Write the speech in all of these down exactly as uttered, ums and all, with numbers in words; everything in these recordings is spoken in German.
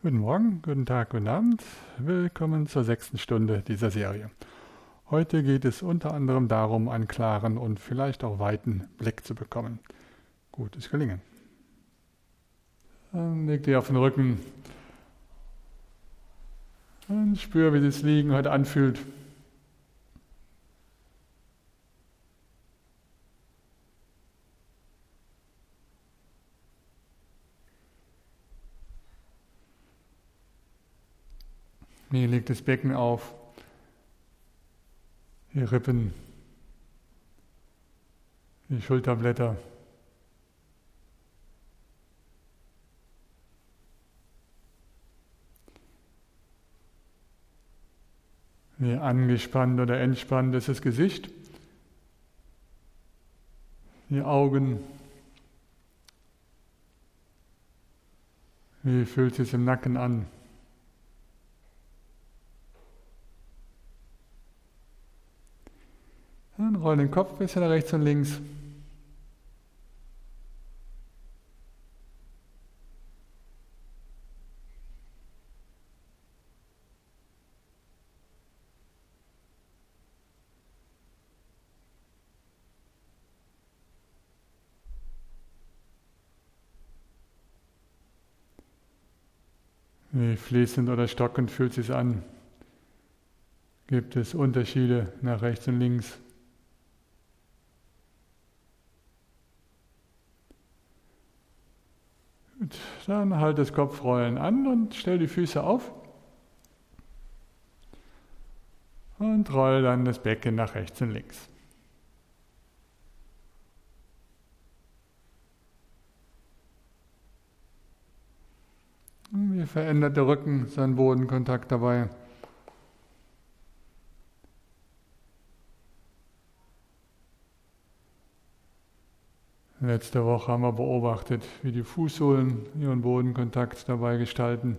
Guten Morgen, guten Tag, guten Abend. Willkommen zur sechsten Stunde dieser Serie. Heute geht es unter anderem darum, einen klaren und vielleicht auch weiten Blick zu bekommen. Gutes Gelingen. Dann leg dich auf den Rücken und spür, wie das Liegen heute anfühlt. Wie liegt das Becken auf? Die Rippen, die Schulterblätter. Wie angespannt oder entspannt ist das Gesicht, die Augen. Wie fühlt es sich im Nacken an? Dann roll den Kopf ein bisschen nach rechts und links. Wie fließend oder stockend fühlt es sich an? Gibt es Unterschiede nach rechts und links? Gut, dann halt das Kopfrollen an und stell die Füße auf. Und roll dann das Becken nach rechts und links. Wie verändert der Rücken seinen Bodenkontakt dabei? Letzte Woche haben wir beobachtet, wie die Fußsohlen ihren Bodenkontakt dabei gestalten.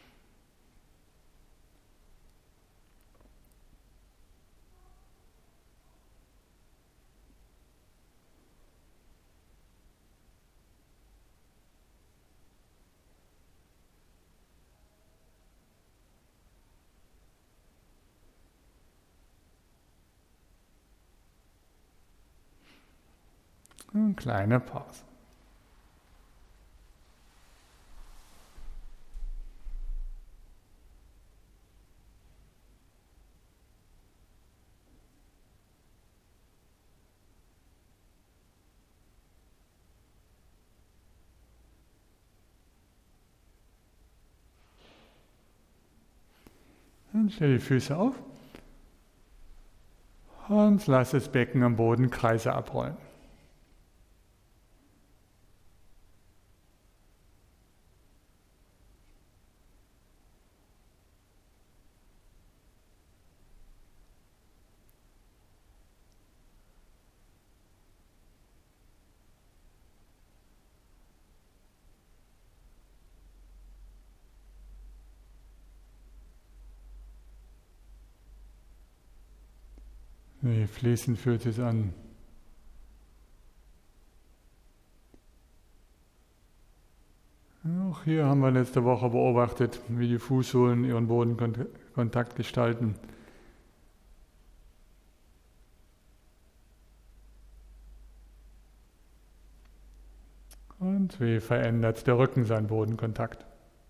Eine kleine Pause. Dann stell die Füße auf und lass das Becken am Boden Kreise abrollen. Wie fließend fühlt es sich an? Auch hier haben wir letzte Woche beobachtet, wie die Fußsohlen ihren Bodenkontakt gestalten. Und wie verändert der Rücken seinen Bodenkontakt?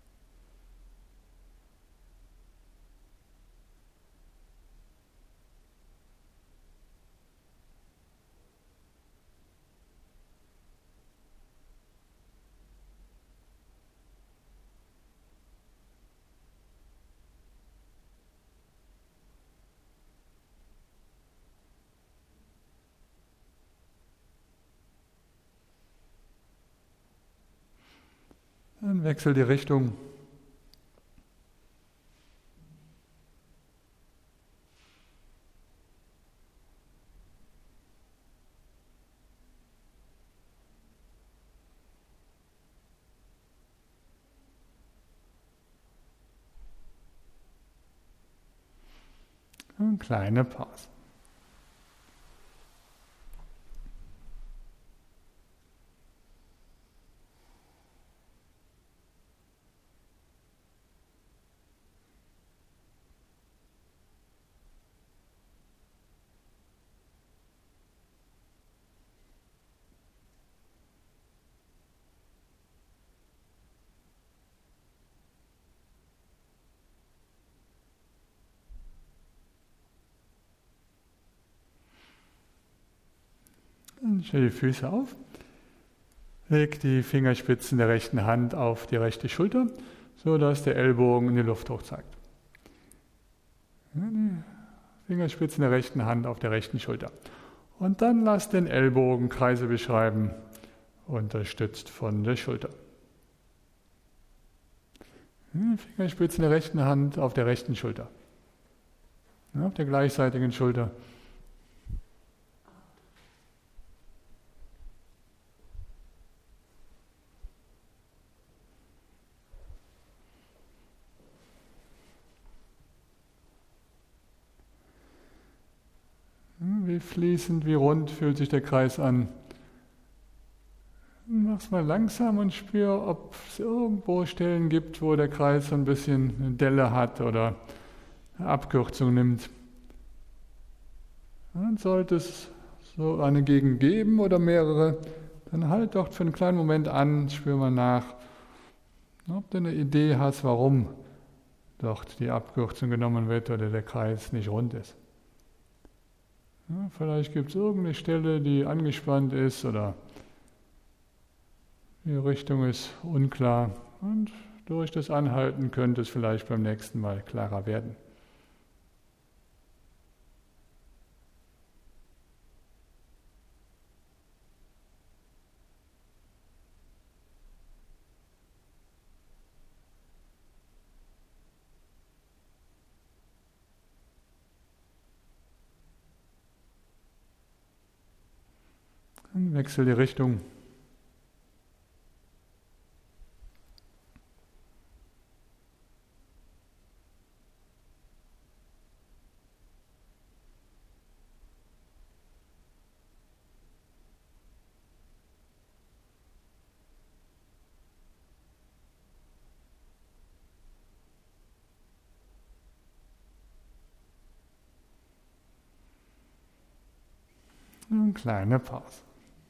Dann wechsel die Richtung. Eine kleine Pause. Stell die Füße auf. Leg die Fingerspitzen der rechten Hand auf die rechte Schulter, so dass der Ellbogen in die Luft hoch zeigt. Die Fingerspitzen der rechten Hand auf der rechten Schulter. Und dann lass den Ellbogen Kreise beschreiben, unterstützt von der Schulter. Die Fingerspitzen der rechten Hand auf der rechten Schulter. Auf der gleichseitigen Schulter. Wie fließend, wie rund fühlt sich der Kreis an. Mach's mal langsam und spür, ob es irgendwo Stellen gibt, wo der Kreis so ein bisschen eine Delle hat oder eine Abkürzung nimmt. Dann sollte es so eine Gegend geben oder mehrere, dann halt doch für einen kleinen Moment an, spür mal nach, ob du eine Idee hast, warum dort die Abkürzung genommen wird oder der Kreis nicht rund ist. Ja, vielleicht gibt es irgendeine Stelle, die angespannt ist oder die Richtung ist unklar und durch das Anhalten könnte es vielleicht beim nächsten Mal klarer werden. Dann wechsel die Richtung. Eine kleine Pause.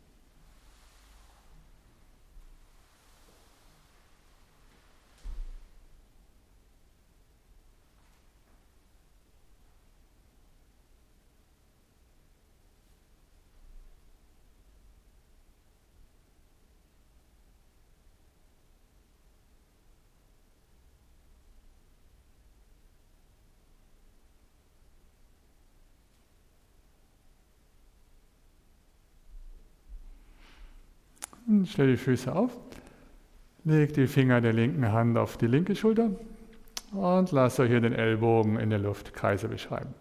Und stell die Füße auf, leg die Finger der linken Hand auf die linke Schulter und lasse hier den Ellbogen in der Luft Kreise beschreiben.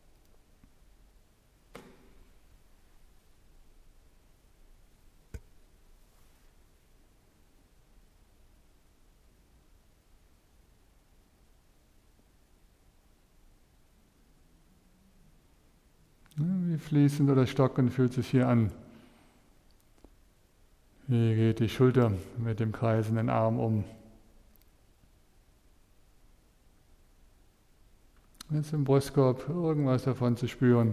Wie fließend oder stockend fühlt sich hier an. Wie geht die Schulter mit dem kreisenden Arm um? Jetzt im Brustkorb irgendwas davon zu spüren.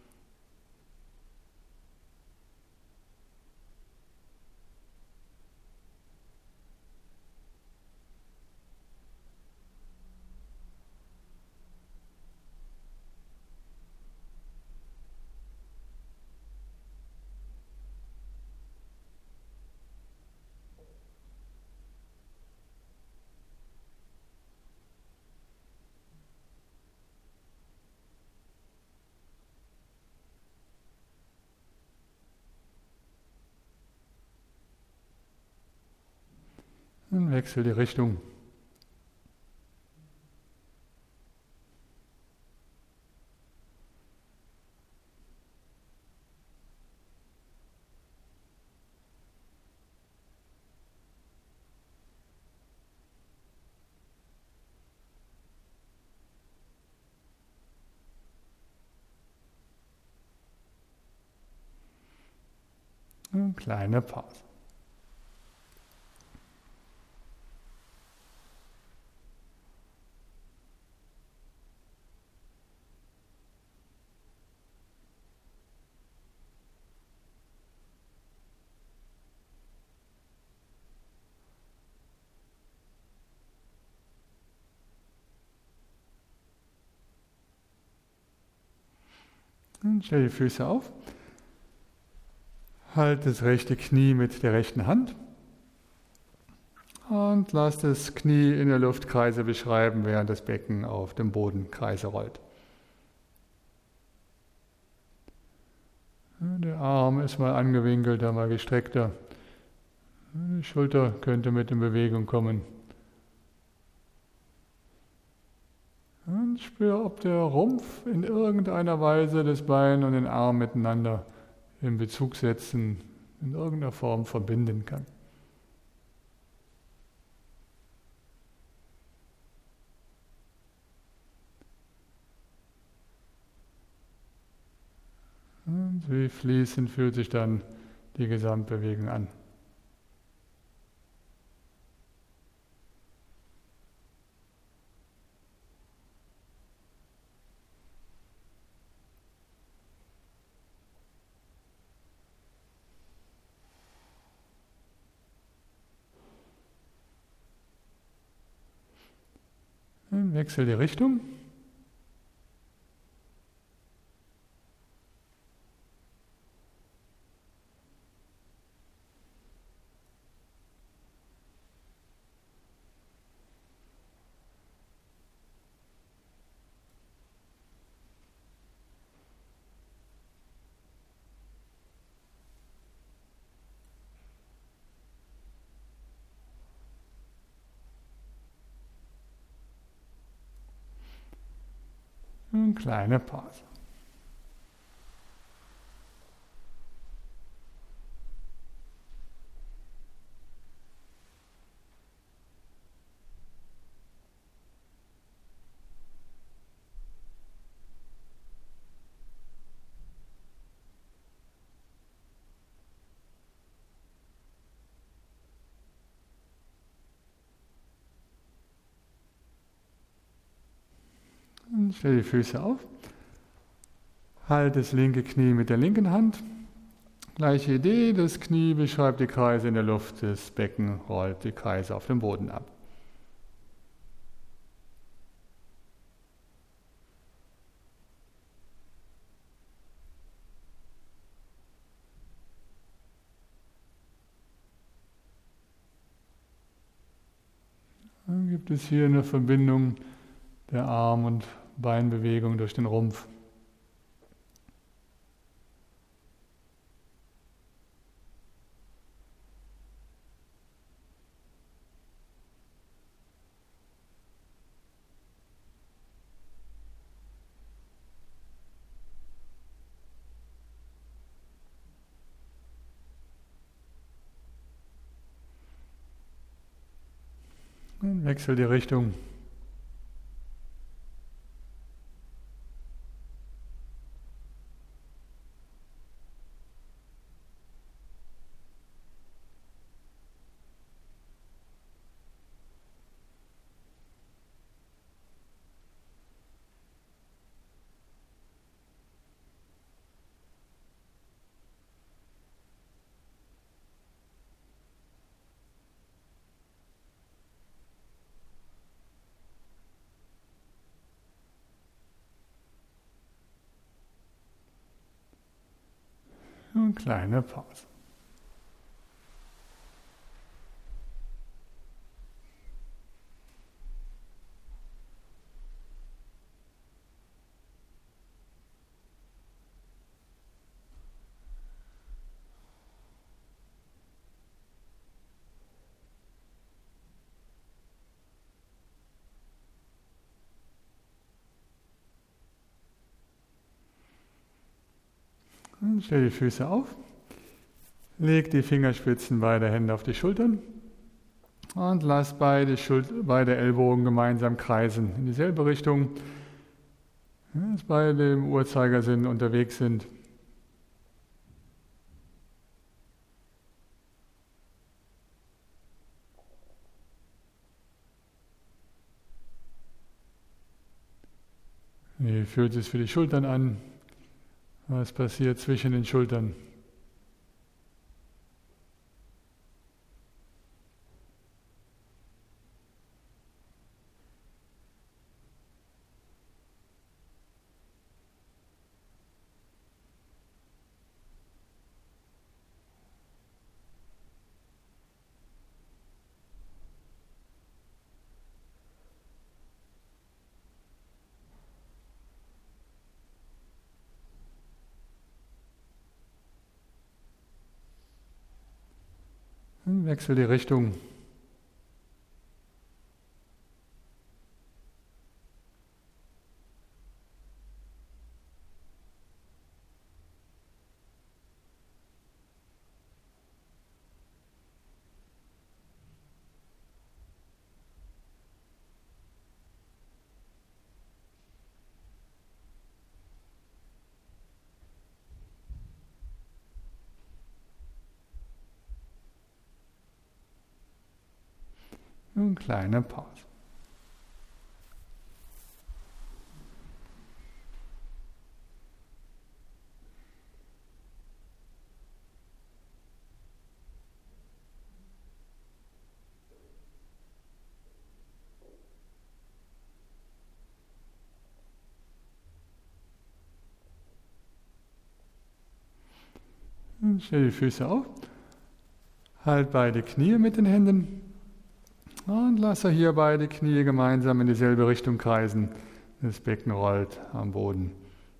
Dann wechsel die Richtung. Eine kleine Pause. Und stell die Füße auf. Halt das rechte Knie mit der rechten Hand und lass das Knie in der Luft Kreise beschreiben, während das Becken auf dem Boden Kreise rollt. Der Arm ist mal angewinkelter, mal gestreckter. Die Schulter könnte mit in Bewegung kommen. Und spür, ob der Rumpf in irgendeiner Weise das Bein und den Arm miteinander in Bezug setzen, in irgendeiner Form verbinden kann. Und wie fließend fühlt sich dann die Gesamtbewegung an. Dann wechsel die Richtung. Eine kleine Pause. Und stell die Füße auf. Halt das linke Knie mit der linken Hand. Gleiche Idee, das Knie beschreibt die Kreise in der Luft, das Becken rollt die Kreise auf dem Boden ab. Dann gibt es hier eine Verbindung der Arm- und Beinbewegung durch den Rumpf. Dann wechsel die Richtung. Und kleine Pause. Und stell die Füße auf. Leg die Fingerspitzen beider Hände auf die Schultern und lass beide, Schul- beide Ellbogen gemeinsam kreisen in dieselbe Richtung, dass beide im Uhrzeigersinn unterwegs sind. Wie fühlt es für die Schultern an? Was passiert zwischen den Schultern? Wechsel die Richtung. Eine kleine Pause. Und stell die Füße auf. Halt beide Knie mit den Händen. Und lasse hier beide Knie gemeinsam in dieselbe Richtung kreisen. Das Becken rollt am Boden.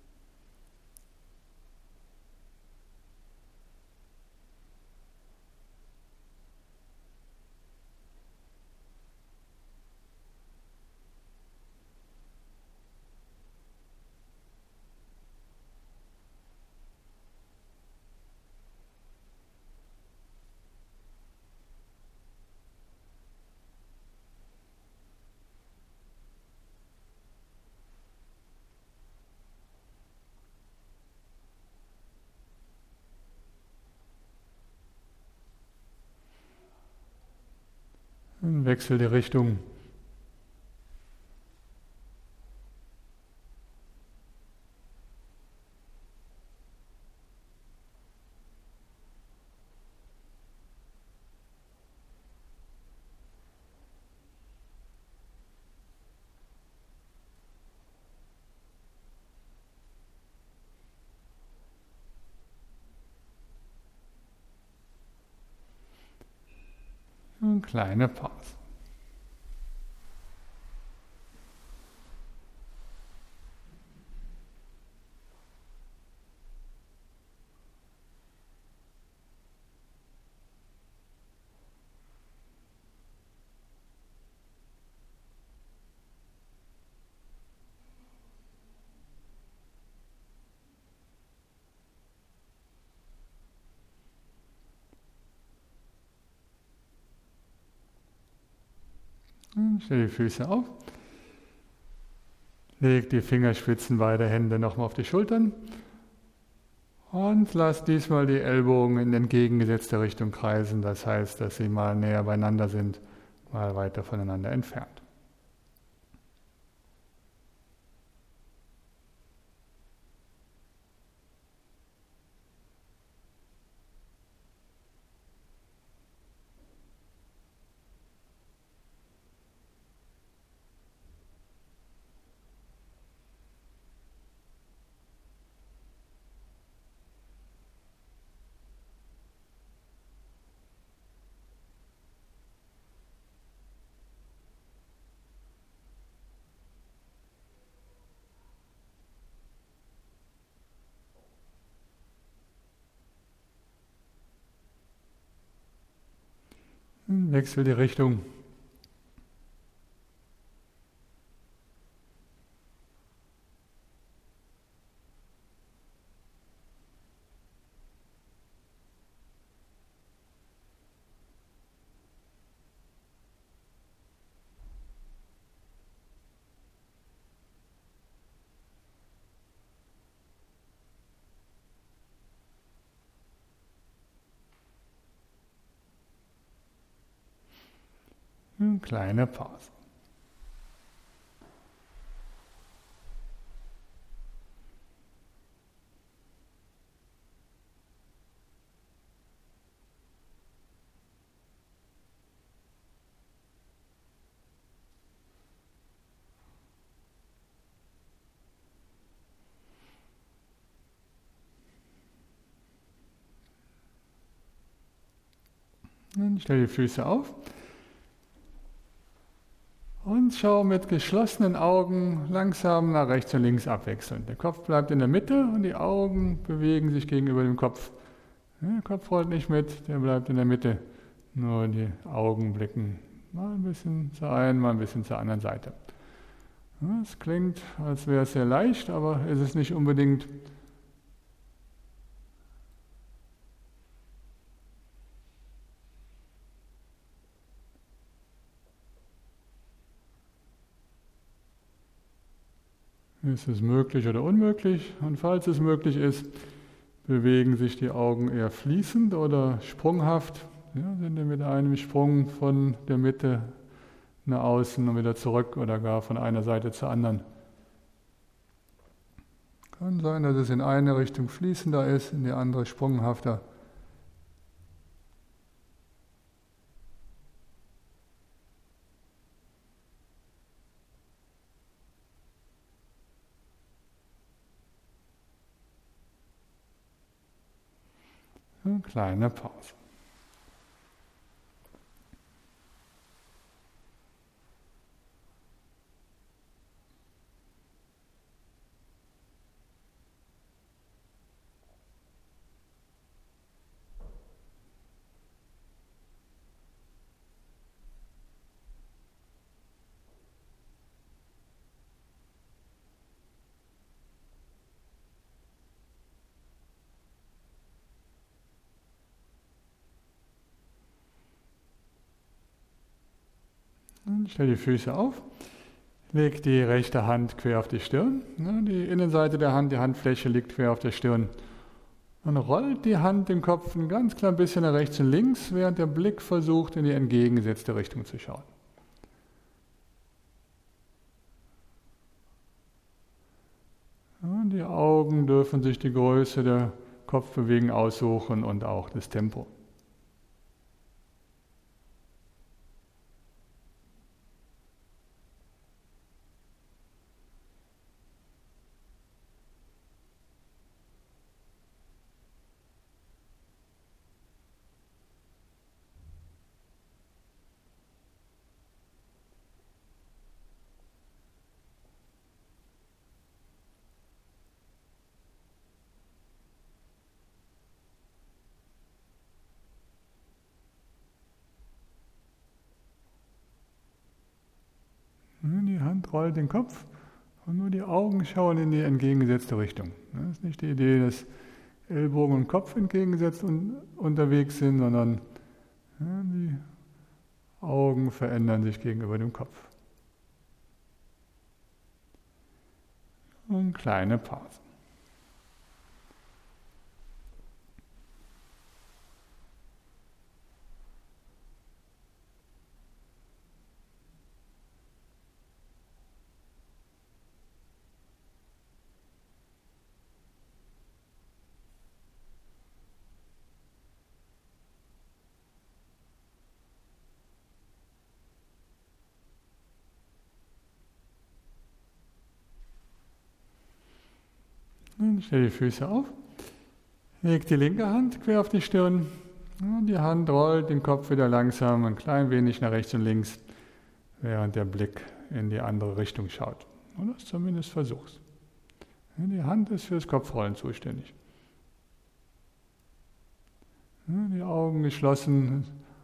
Und wechsel die Richtung. Und kleine Pause. Stell die Füße auf. Leg die Fingerspitzen beider Hände nochmal auf die Schultern. Und lass diesmal die Ellbogen in entgegengesetzte Richtung kreisen. Das heißt, dass sie mal näher beieinander sind, mal weiter voneinander entfernt. Wechsel die Richtung. Eine kleine Pause. Dann stell die Füße auf. Und schau mit geschlossenen Augen langsam nach rechts und links abwechselnd. Der Kopf bleibt in der Mitte und die Augen bewegen sich gegenüber dem Kopf. Der Kopf rollt nicht mit, der bleibt in der Mitte. Nur die Augen blicken mal ein bisschen zur einen, mal ein bisschen zur anderen Seite. Es klingt, als wäre es sehr leicht, aber ist es nicht unbedingt. Ist es möglich oder unmöglich? Und falls es möglich ist, bewegen sich die Augen eher fließend oder sprunghaft? Ja, sind wir mit einem Sprung von der Mitte nach außen und wieder zurück oder gar von einer Seite zur anderen? Kann sein, dass es in eine Richtung fließender ist, in die andere sprunghafter. Eine kleine Pause. Und stell die Füße auf. Leg die rechte Hand quer auf die Stirn. Die Innenseite der Hand, die Handfläche liegt quer auf der Stirn. Und rollt die Hand den Kopf ein ganz klein bisschen nach rechts und links, während der Blick versucht, in die entgegengesetzte Richtung zu schauen. Und die Augen dürfen sich die Größe der Kopfbewegung aussuchen und auch das Tempo. Die Hand rollt den Kopf und nur die Augen schauen in die entgegengesetzte Richtung. Das ist nicht die Idee, dass Ellbogen und Kopf entgegengesetzt un- unterwegs sind, sondern ja, die Augen verändern sich gegenüber dem Kopf. Und kleine Pause. Und stell die Füße auf. Leg die linke Hand quer auf die Stirn. Und die Hand rollt den Kopf wieder langsam ein klein wenig nach rechts und links, während der Blick in die andere Richtung schaut. Oder es zumindest versuchst. Die Hand ist fürs Kopfrollen zuständig. Die Augen geschlossen.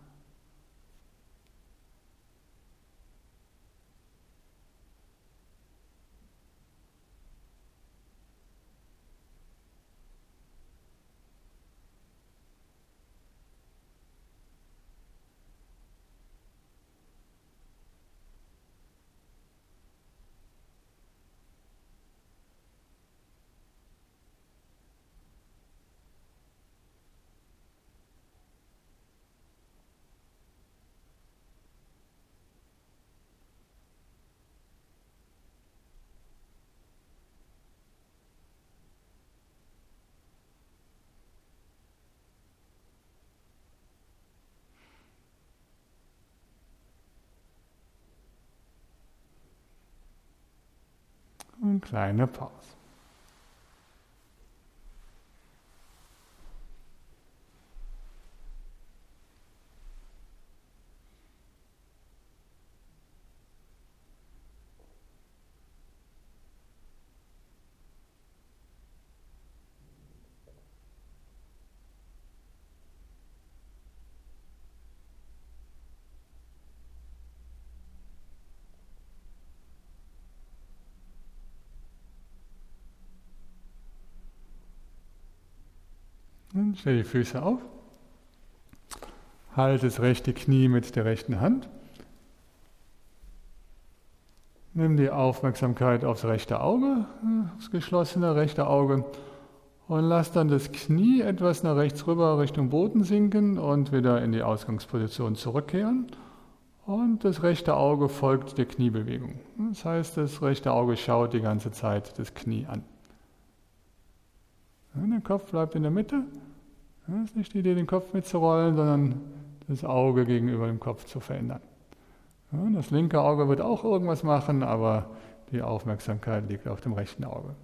Und kleine Pause. Und stell die Füße auf. Halte das rechte Knie mit der rechten Hand. Nimm die Aufmerksamkeit aufs rechte Auge, aufs geschlossene rechte Auge und lass dann das Knie etwas nach rechts rüber Richtung Boden sinken und wieder in die Ausgangsposition zurückkehren. Und das rechte Auge folgt der Kniebewegung. Das heißt, das rechte Auge schaut die ganze Zeit das Knie an. Der Kopf bleibt in der Mitte. Es ist nicht die Idee, den Kopf mitzurollen, sondern das Auge gegenüber dem Kopf zu verändern. Das linke Auge wird auch irgendwas machen, aber die Aufmerksamkeit liegt auf dem rechten Auge.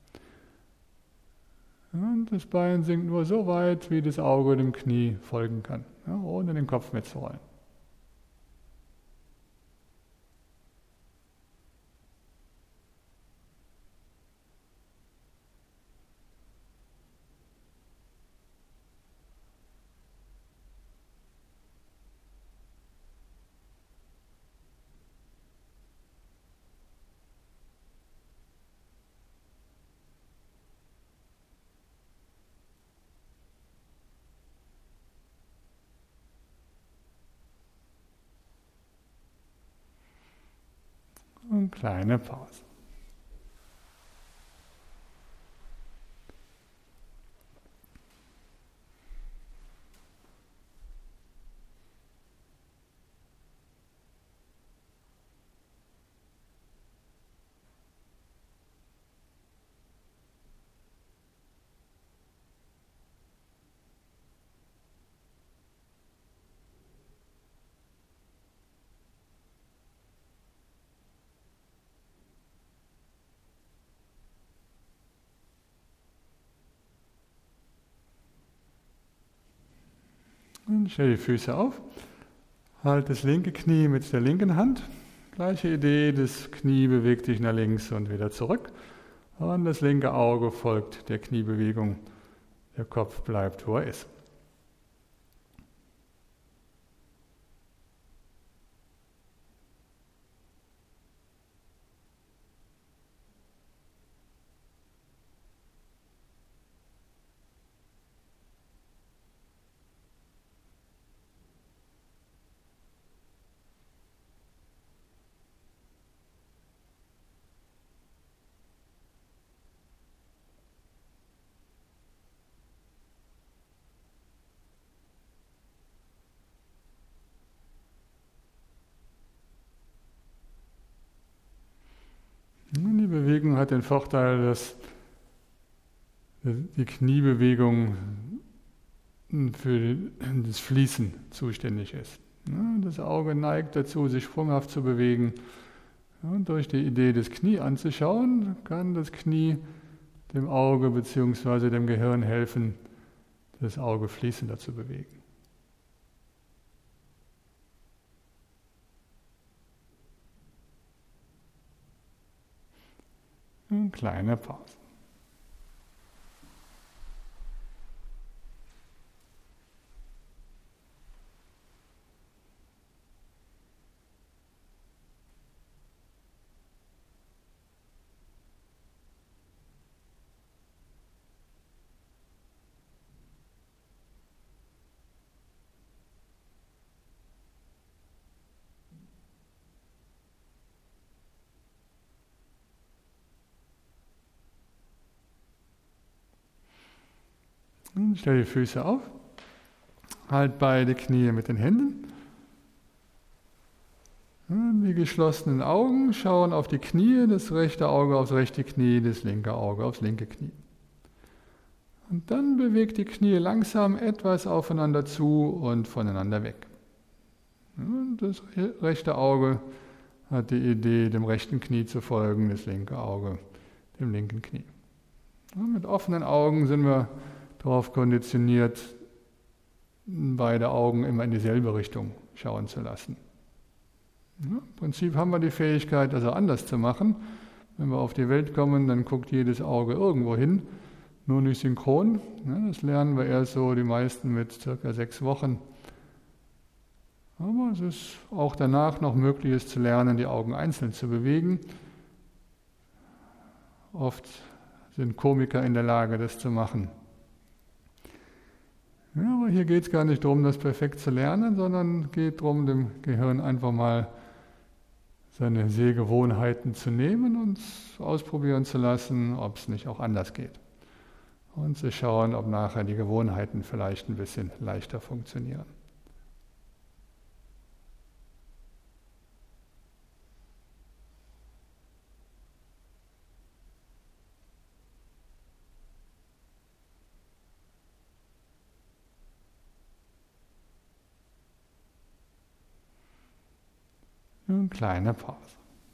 Und das Bein sinkt nur so weit, wie das Auge dem Knie folgen kann, ohne den Kopf mitzurollen. Und kleine Pause. Und stell die Füße auf. Halt das linke Knie mit der linken Hand. Gleiche Idee, das Knie bewegt sich nach links und wieder zurück. Und das linke Auge folgt der Kniebewegung. Der Kopf bleibt, wo er ist. Die Bewegung hat den Vorteil, dass die Kniebewegung für das Fließen zuständig ist. Das Auge neigt dazu, sich sprunghaft zu bewegen. Und durch die Idee, das Knie anzuschauen, kann das Knie dem Auge bzw. dem Gehirn helfen, das Auge fließender zu bewegen. Eine kleine Pause. Stell die Füße auf, halt beide Knie mit den Händen. Die geschlossenen Augen schauen auf die Knie, das rechte Auge aufs rechte Knie, das linke Auge aufs linke Knie. Und dann bewegt die Knie langsam etwas aufeinander zu und voneinander weg. Und das rechte Auge hat die Idee, dem rechten Knie zu folgen, das linke Auge dem linken Knie. Und mit offenen Augen sind wir darauf konditioniert, beide Augen immer in dieselbe Richtung schauen zu lassen. Ja, im Prinzip haben wir die Fähigkeit, das auch anders zu machen. Wenn wir auf die Welt kommen, dann guckt jedes Auge irgendwo hin, nur nicht synchron. Ja, das lernen wir erst so, die meisten mit circa sechs Wochen. Aber es ist auch danach noch möglich, es zu lernen, die Augen einzeln zu bewegen. Oft sind Komiker in der Lage, das zu machen. Ja, aber hier geht es gar nicht darum, das perfekt zu lernen, sondern es geht darum, dem Gehirn einfach mal seine Sehgewohnheiten zu nehmen und ausprobieren zu lassen, ob es nicht auch anders geht. Und zu schauen, ob nachher die Gewohnheiten vielleicht ein bisschen leichter funktionieren. Eine kleine Pause.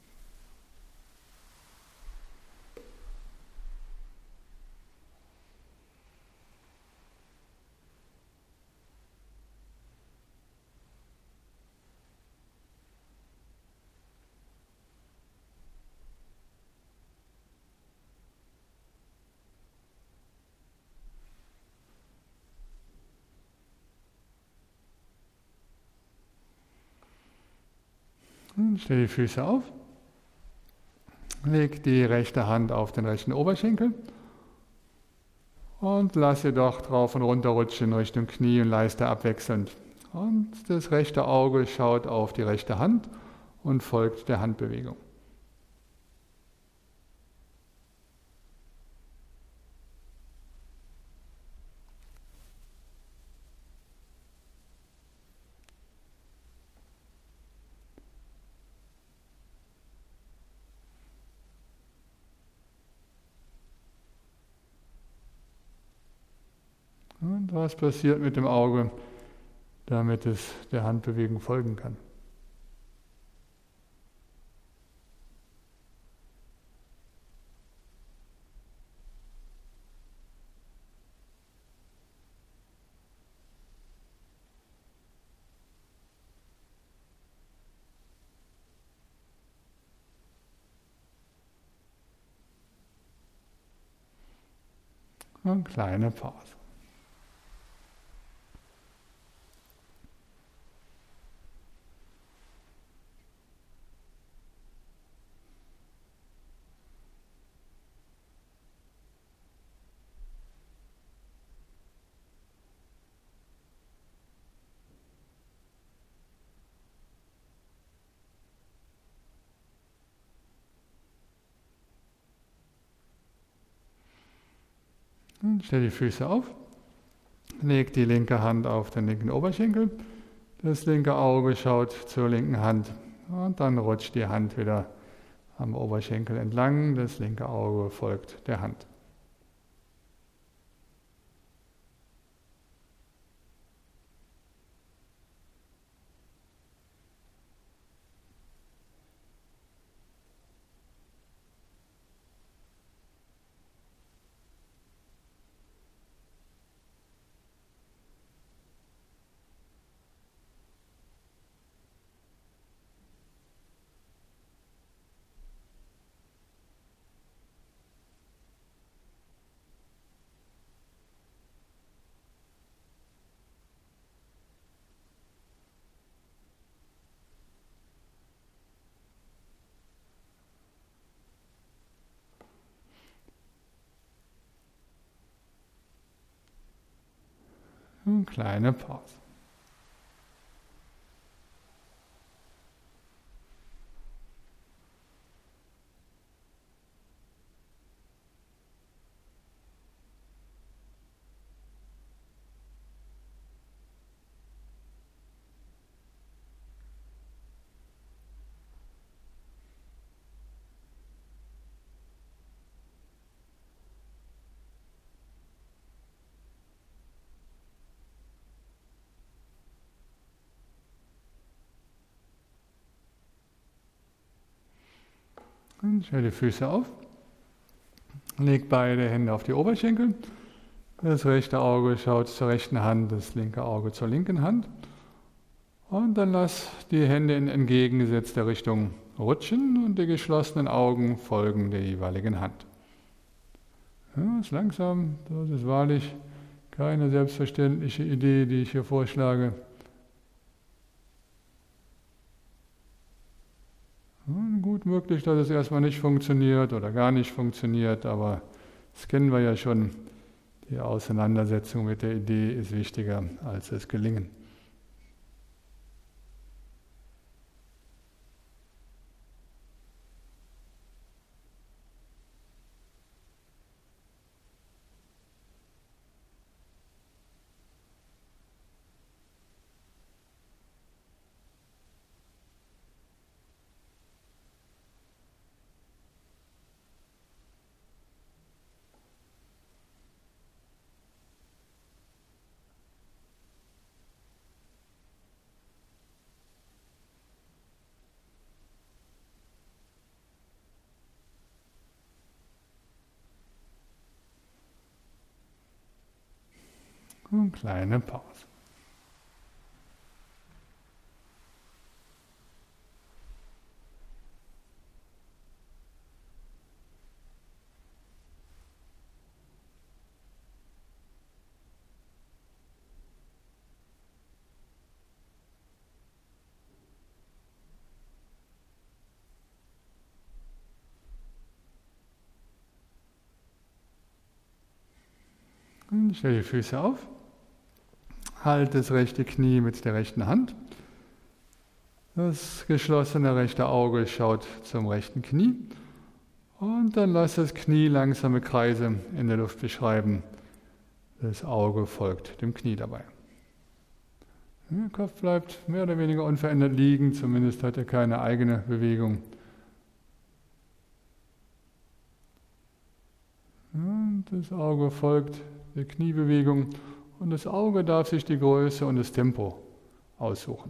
Stell die Füße auf, leg die rechte Hand auf den rechten Oberschenkel und lass sie doch drauf und runter rutschen Richtung Knie und Leiste abwechselnd. Und das rechte Auge schaut auf die rechte Hand und folgt der Handbewegung. Und was passiert mit dem Auge, damit es der Handbewegung folgen kann? Eine kleine Pause. Und stell die Füße auf, leg die linke Hand auf den linken Oberschenkel, das linke Auge schaut zur linken Hand und dann rutscht die Hand wieder am Oberschenkel entlang, das linke Auge folgt der Hand. Eine kleine Pause. Und stell die Füße auf, leg beide Hände auf die Oberschenkel, das rechte Auge schaut zur rechten Hand, das linke Auge zur linken Hand und dann lass die Hände in entgegengesetzter Richtung rutschen und die geschlossenen Augen folgen der jeweiligen Hand. Ja, ist langsam, das ist wahrlich keine selbstverständliche Idee, die ich hier vorschlage. Gut möglich, dass es erstmal nicht funktioniert oder gar nicht funktioniert, aber das kennen wir ja schon. Die Auseinandersetzung mit der Idee ist wichtiger als das Gelingen. Und kleine Pause. Und stell die Füße auf. Halt das rechte Knie mit der rechten Hand. Das geschlossene rechte Auge schaut zum rechten Knie. Und dann lass das Knie langsame Kreise in der Luft beschreiben. Das Auge folgt dem Knie dabei. Der Kopf bleibt mehr oder weniger unverändert liegen, zumindest hat er keine eigene Bewegung. Und das Auge folgt der Kniebewegung und das Auge darf sich die Größe und das Tempo aussuchen.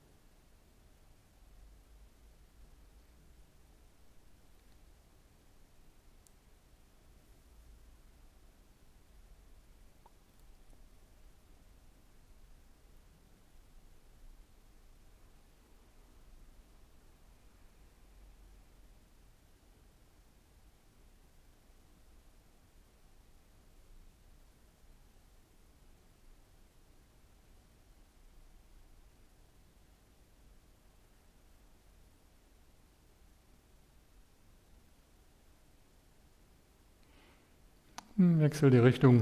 Wechsel die Richtung.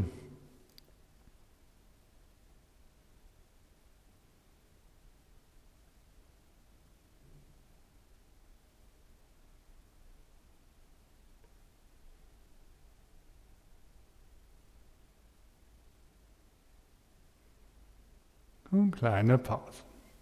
Und kleine Pause.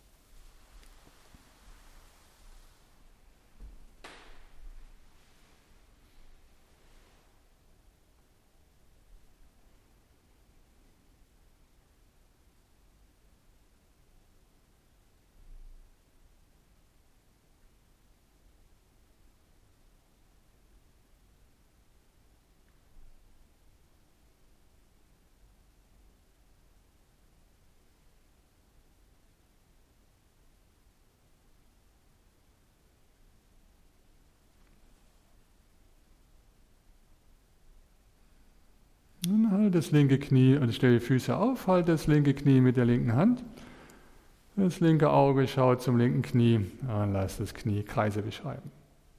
Und halt das linke Knie und stell die Füße auf, halt das linke Knie mit der linken Hand. Das linke Auge schaut zum linken Knie und lass das Knie Kreise beschreiben.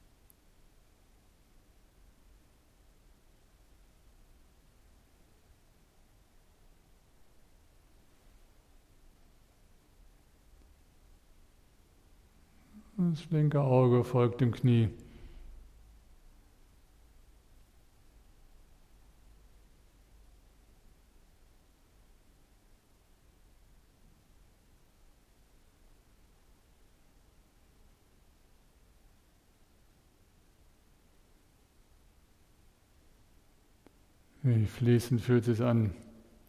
Das linke Auge folgt dem Knie. Wie fließend fühlt es sich an.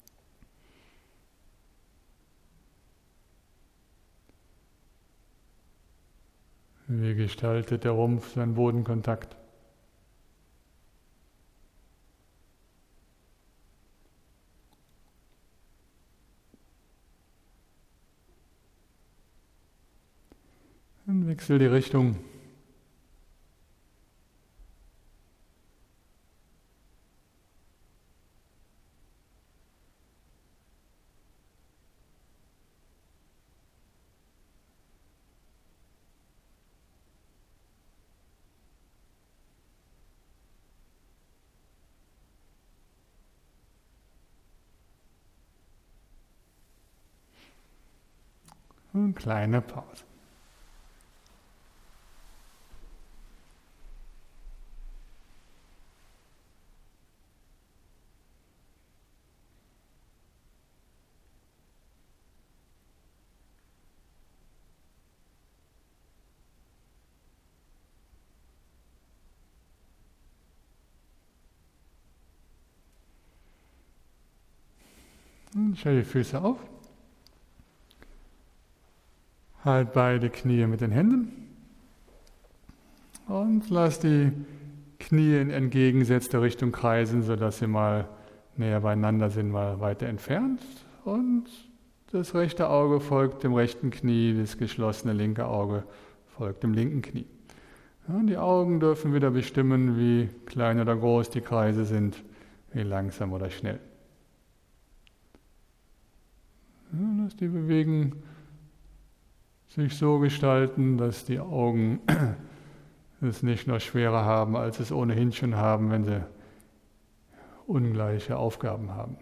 Wie gestaltet der Rumpf seinen Bodenkontakt? Und wechsel die Richtung. Eine kleine Pause. Und stell die Füße auf. Halt beide Knie mit den Händen. Und lass die Knie in entgegengesetzte Richtung kreisen, sodass sie mal näher beieinander sind, mal weiter entfernt. Und das rechte Auge folgt dem rechten Knie, das geschlossene linke Auge folgt dem linken Knie. Ja, die Augen dürfen wieder bestimmen, wie klein oder groß die Kreise sind, wie langsam oder schnell. Ja, lass die Bewegung sich so gestalten, dass die Augen es nicht noch schwerer haben, als es ohnehin schon haben, wenn sie ungleiche Aufgaben haben.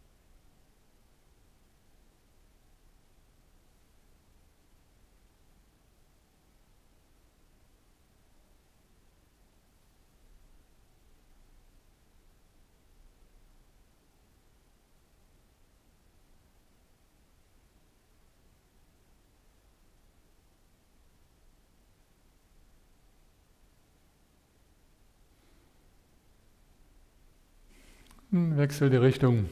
Wechsel die Richtung.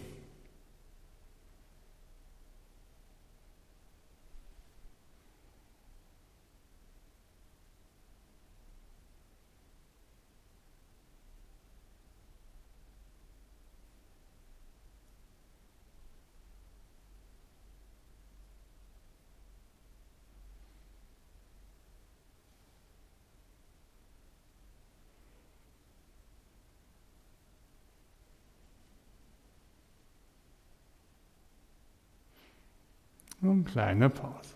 Und kleine Pause.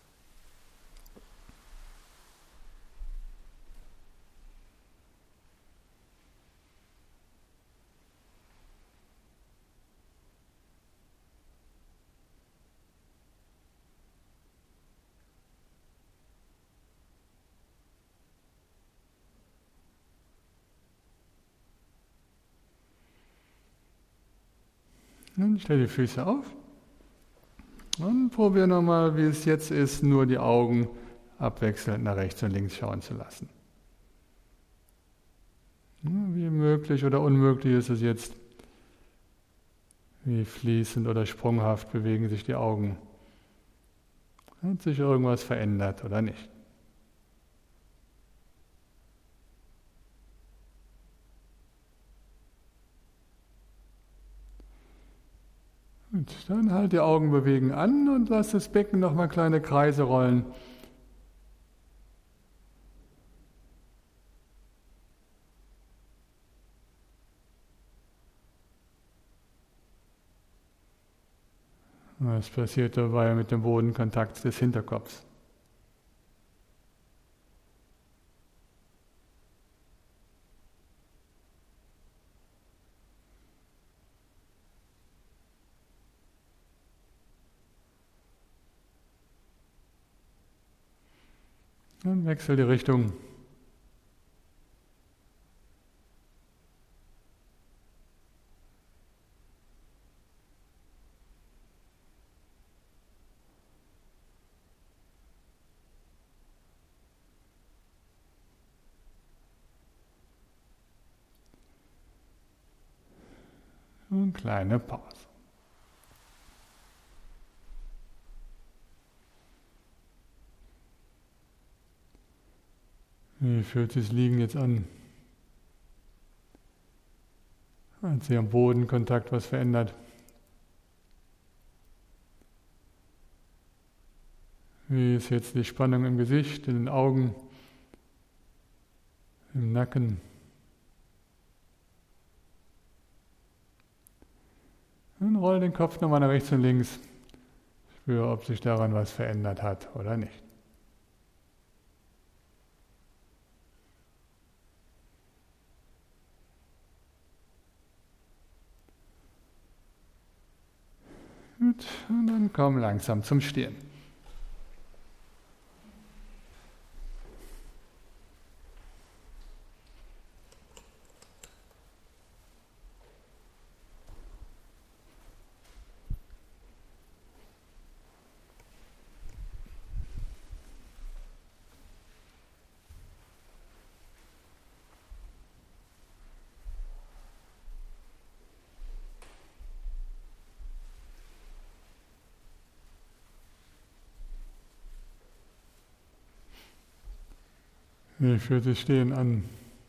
Und stell die Füße auf. Und probier nochmal, wie es jetzt ist, nur die Augen abwechselnd nach rechts und links schauen zu lassen. Wie möglich oder unmöglich ist es jetzt, wie fließend oder sprunghaft bewegen sich die Augen. Hat sich irgendwas verändert oder nicht? Und dann halt die Augen bewegen an und lass das Becken nochmal kleine Kreise rollen. Was passiert dabei mit dem Bodenkontakt des Hinterkopfs? Dann wechsel die Richtung. Und kleine Pause. Wie fühlt sich das Liegen jetzt an? Hat sich am Bodenkontakt was verändert? Wie ist jetzt die Spannung im Gesicht, in den Augen, im Nacken? Dann roll den Kopf nochmal nach rechts und links. Spüre, ob sich daran was verändert hat oder nicht. Gut, und dann komm langsam zum Stehen. Wie fühlt sich Stehen an?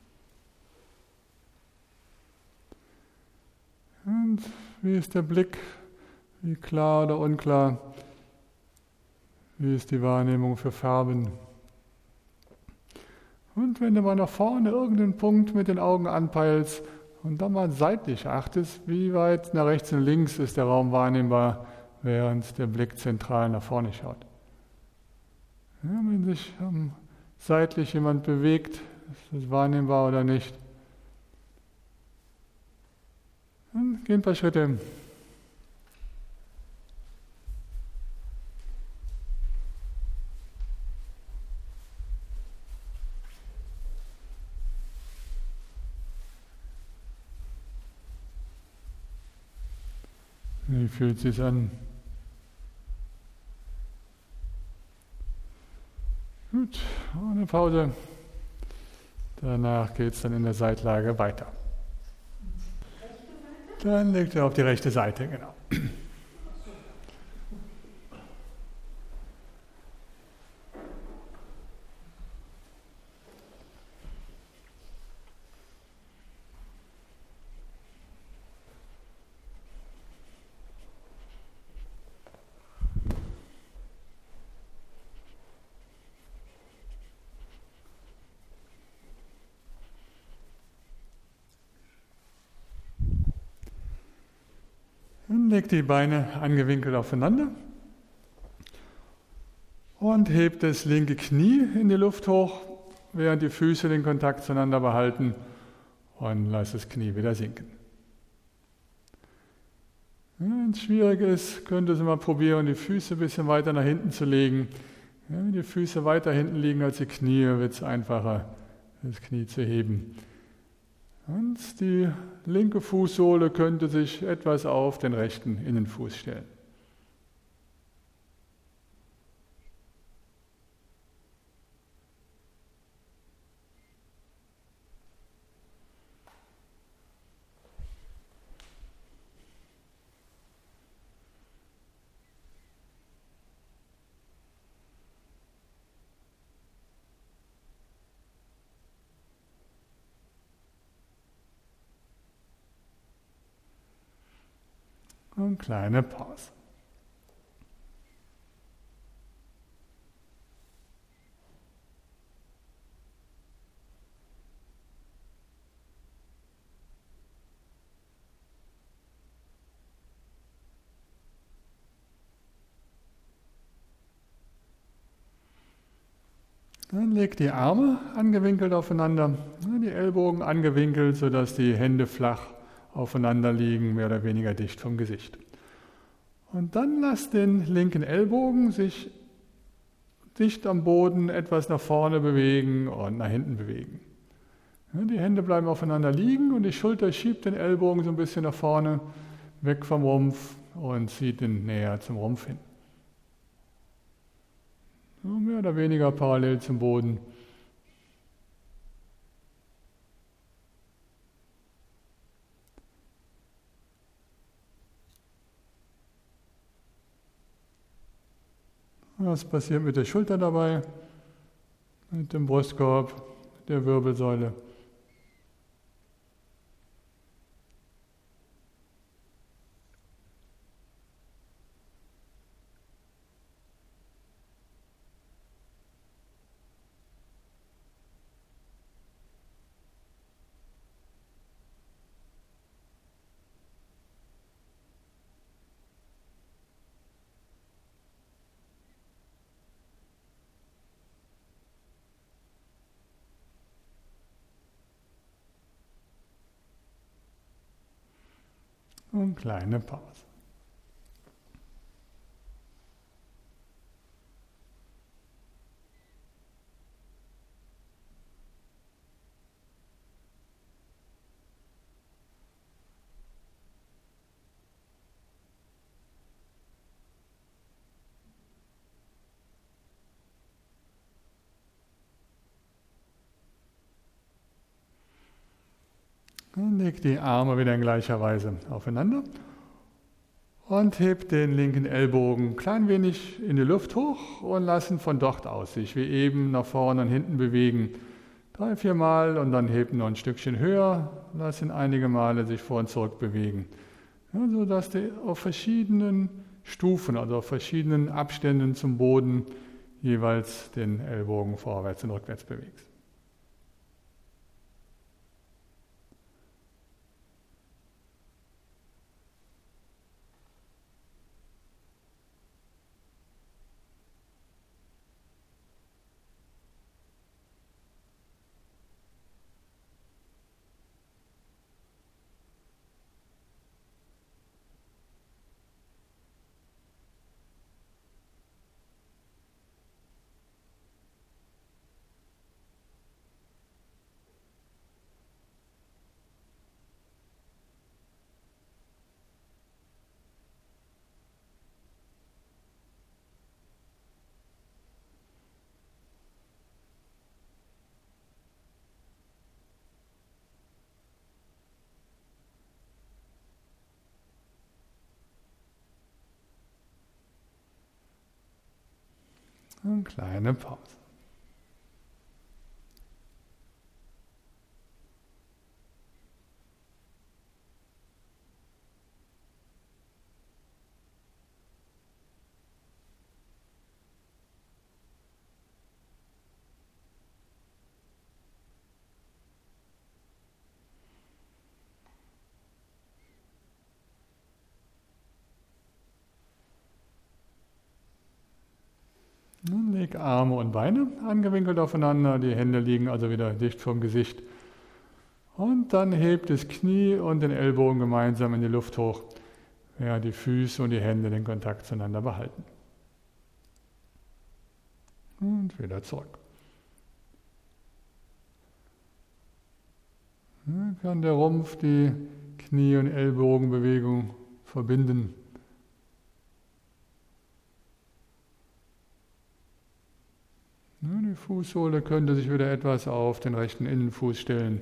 Und wie ist der Blick? Wie klar oder unklar? Wie ist die Wahrnehmung für Farben? Und wenn du mal nach vorne irgendeinen Punkt mit den Augen anpeilst und dann mal seitlich achtest, wie weit nach rechts und links ist der Raum wahrnehmbar, während der Blick zentral nach vorne schaut. Ja, wenn sich ähm, seitlich jemand bewegt, ist das wahrnehmbar oder nicht? Dann gehen ein paar Schritte. Wie fühlt es sich an? Gut, eine Pause. Danach geht es dann in der Seitlage weiter. Dann legt er auf die rechte Seite, genau. Dann legt die Beine angewinkelt aufeinander und hebt das linke Knie in die Luft hoch, während die Füße den Kontakt zueinander behalten, und lasst das Knie wieder sinken. Wenn es schwierig ist, könnt ihr es mal probieren, die Füße ein bisschen weiter nach hinten zu legen. Ja, wenn die Füße weiter hinten liegen als die Knie, wird es einfacher, das Knie zu heben. Und die linke Fußsohle könnte sich etwas auf den rechten Innenfuß stellen. Und kleine Pause. Dann legt die Arme angewinkelt aufeinander, die Ellbogen angewinkelt, sodass die Hände flach aufeinander liegen, mehr oder weniger dicht vom Gesicht. Und dann lasst den linken Ellbogen sich dicht am Boden etwas nach vorne bewegen und nach hinten bewegen. Die Hände bleiben aufeinander liegen und die Schulter schiebt den Ellbogen so ein bisschen nach vorne, weg vom Rumpf, und zieht ihn näher zum Rumpf hin. So mehr oder weniger parallel zum Boden. Was passiert mit der Schulter dabei, mit dem Brustkorb, der Wirbelsäule? Und kleine Pause. Dann legt die Arme wieder in gleicher Weise aufeinander und hebt den linken Ellbogen ein klein wenig in die Luft hoch und lassen von dort aus sich wie eben nach vorne und hinten bewegen, Drei, vier Mal und dann hebt noch ein Stückchen höher, lass ihn einige Male sich vor und zurück bewegen. Ja, sodass du auf verschiedenen Stufen, also auf verschiedenen Abständen zum Boden jeweils den Ellbogen vorwärts und rückwärts bewegst. Eine kleine Pause. Nun leg Arme und Beine angewinkelt aufeinander, die Hände liegen also wieder dicht vorm Gesicht. Und dann hebt das Knie und den Ellbogen gemeinsam in die Luft hoch, während die Füße und die Hände den Kontakt zueinander behalten. Und wieder zurück. Dann kann der Rumpf die Knie- und Ellbogenbewegung verbinden. Die Fußsohle könnte sich wieder etwas auf den rechten Innenfuß stellen.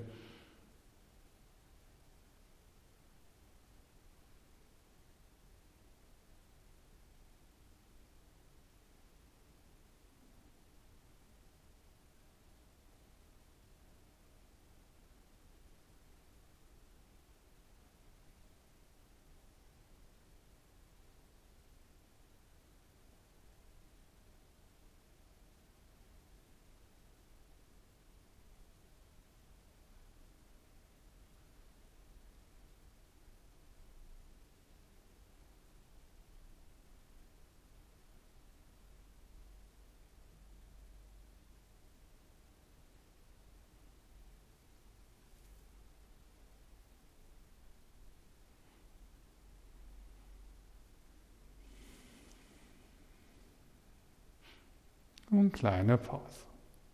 Und kleine Pause.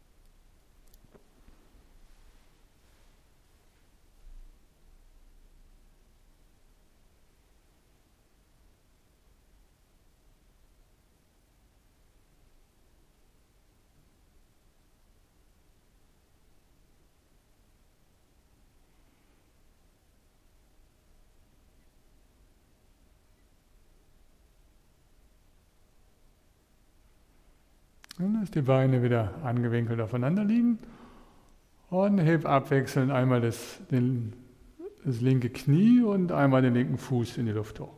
Und lass die Beine wieder angewinkelt aufeinander liegen und heb abwechselnd einmal das, den, das linke Knie und einmal den linken Fuß in die Luft hoch.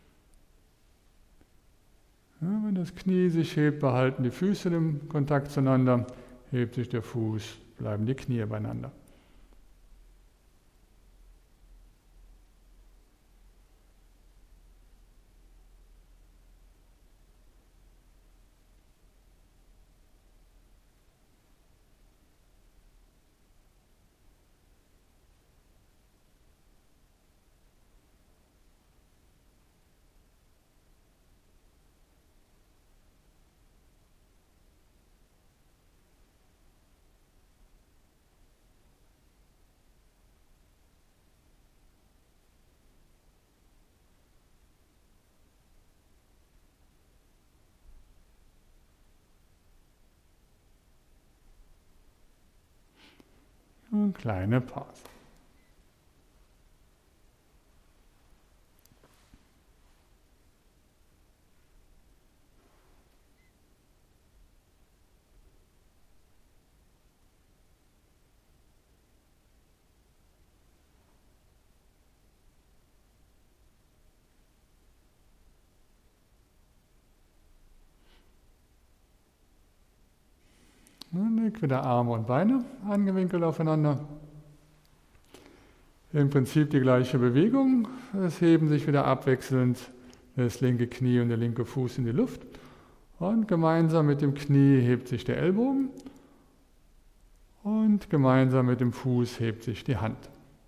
Ja, wenn das Knie sich hebt, behalten die Füße den Kontakt zueinander, hebt sich der Fuß, bleiben die Knie beieinander. Und kleine Pause. Legt wieder Arme und Beine angewinkelt aufeinander. Im Prinzip die gleiche Bewegung. Es heben sich wieder abwechselnd das linke Knie und der linke Fuß in die Luft. Und gemeinsam mit dem Knie hebt sich der Ellbogen. Und gemeinsam mit dem Fuß hebt sich die Hand.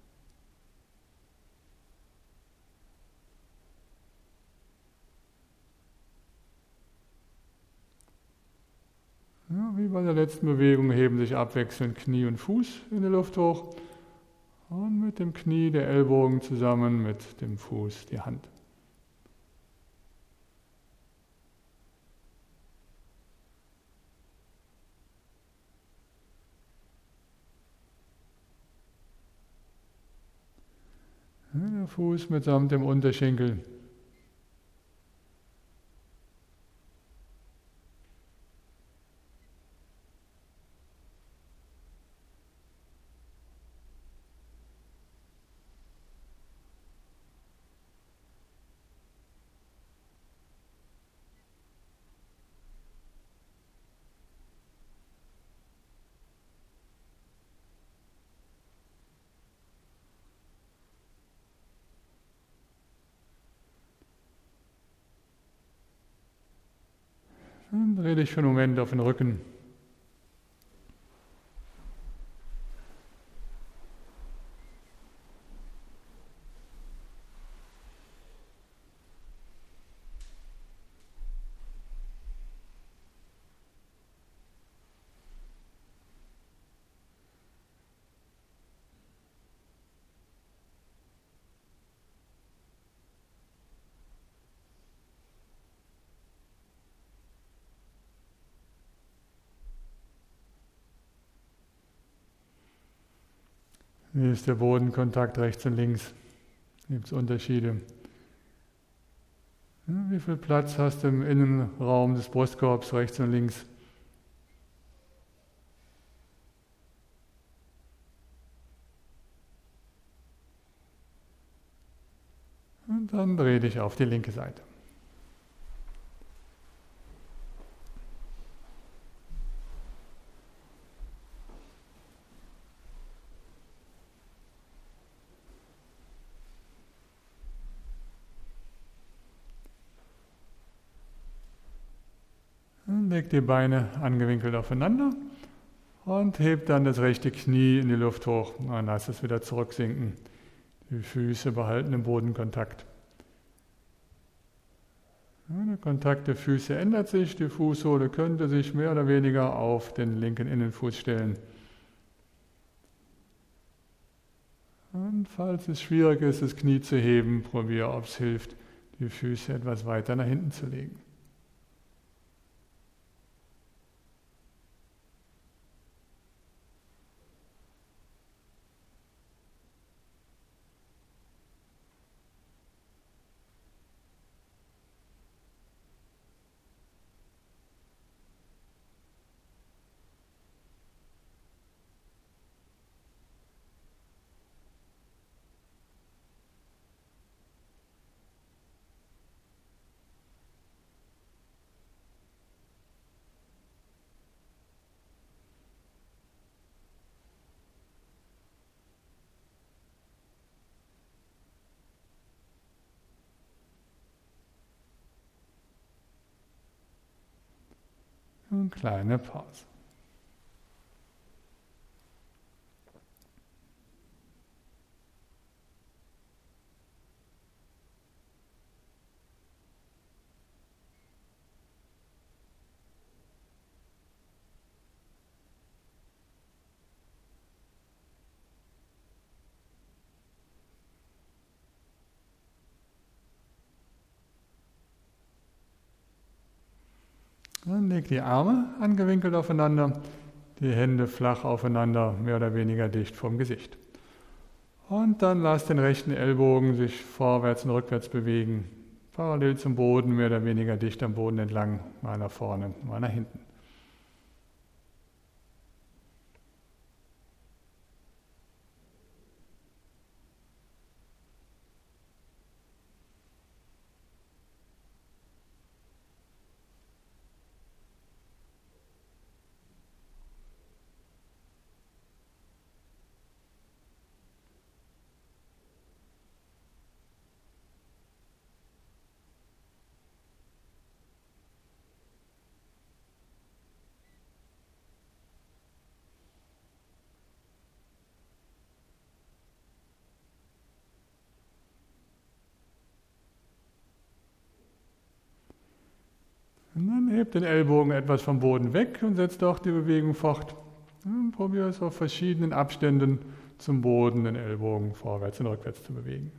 Ja, wie bei der letzten Bewegung heben sich abwechselnd Knie und Fuß in die Luft hoch und mit dem Knie der Ellbogen zusammen mit dem Fuß die Hand. Ja, der Fuß mitsamt dem Unterschenkel. Dann dreh dich für einen Moment auf den Rücken. Wie ist der Bodenkontakt rechts und links? Gibt es Unterschiede? Ja, wie viel Platz hast du im Innenraum des Brustkorbs rechts und links? Und dann dreh dich auf die linke Seite. Leg die Beine angewinkelt aufeinander und heb dann das rechte Knie in die Luft hoch. Und lass es wieder zurücksinken. Die Füße behalten den Bodenkontakt. Ja, der Kontakt der Füße ändert sich. Die Fußsohle könnte sich mehr oder weniger auf den linken Innenfuß stellen. Und falls es schwierig ist, das Knie zu heben, probiere, ob es hilft, die Füße etwas weiter nach hinten zu legen. Und kleine Pause. Dann leg die Arme angewinkelt aufeinander, die Hände flach aufeinander, mehr oder weniger dicht vom Gesicht. Und dann lass den rechten Ellbogen sich vorwärts und rückwärts bewegen, parallel zum Boden, mehr oder weniger dicht am Boden entlang, mal nach vorne, mal nach hinten. Heb den Ellbogen etwas vom Boden weg und setz auch die Bewegung fort. Und probiere es auf verschiedenen Abständen zum Boden, den Ellbogen vorwärts und rückwärts zu bewegen.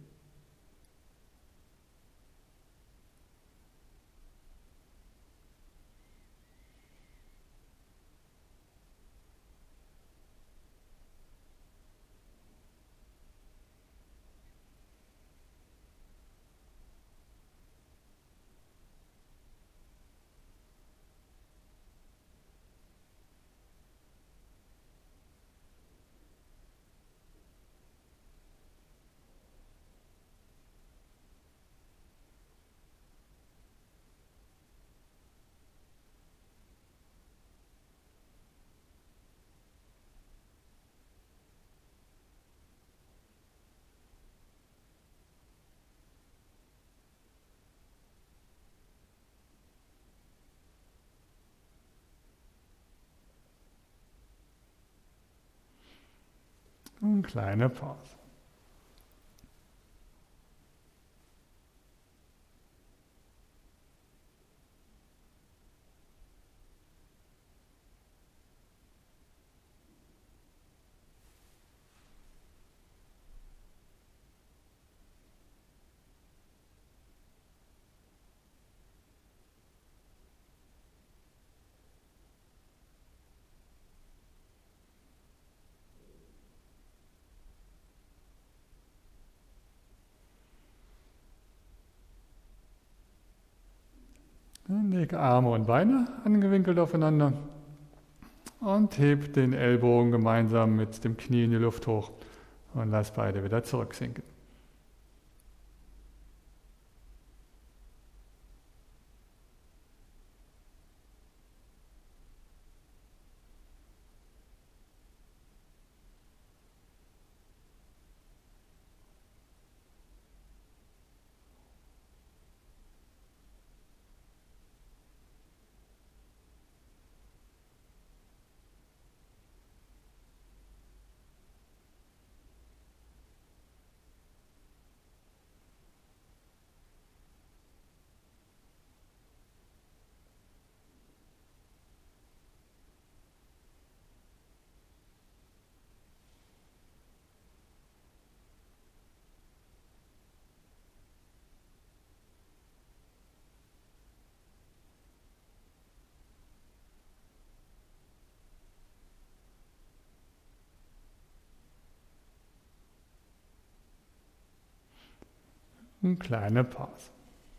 Und kleine Pause. Leg Arme und Beine angewinkelt aufeinander und heb den Ellbogen gemeinsam mit dem Knie in die Luft hoch und lass beide wieder zurücksinken. Eine kleine Pause.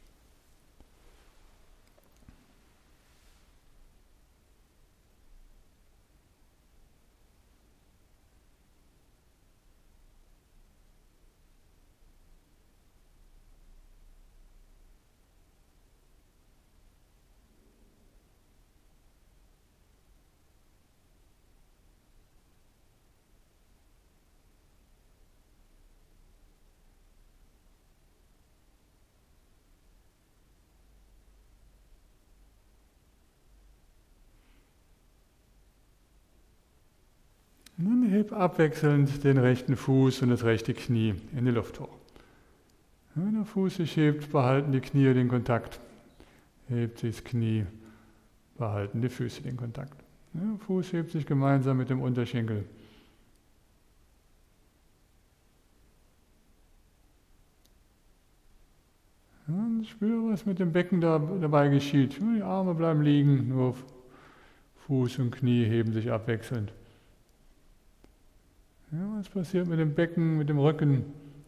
Nun heb abwechselnd den rechten Fuß und das rechte Knie in die Luft hoch. Wenn der Fuß sich hebt, behalten die Knie den Kontakt. Hebt sich das Knie, behalten die Füße den Kontakt. Der Fuß hebt sich gemeinsam mit dem Unterschenkel. Und spüre, was mit dem Becken da, dabei geschieht. Die Arme bleiben liegen, nur Fuß und Knie heben sich abwechselnd. Ja, was passiert mit dem Becken, mit dem Rücken?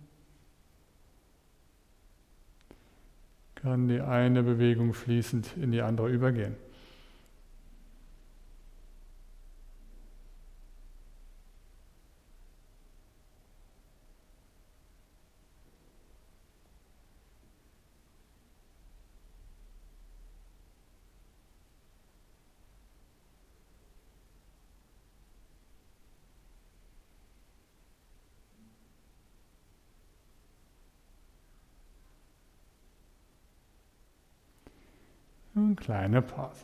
Kann die eine Bewegung fließend in die andere übergehen. Eine kleine Pause.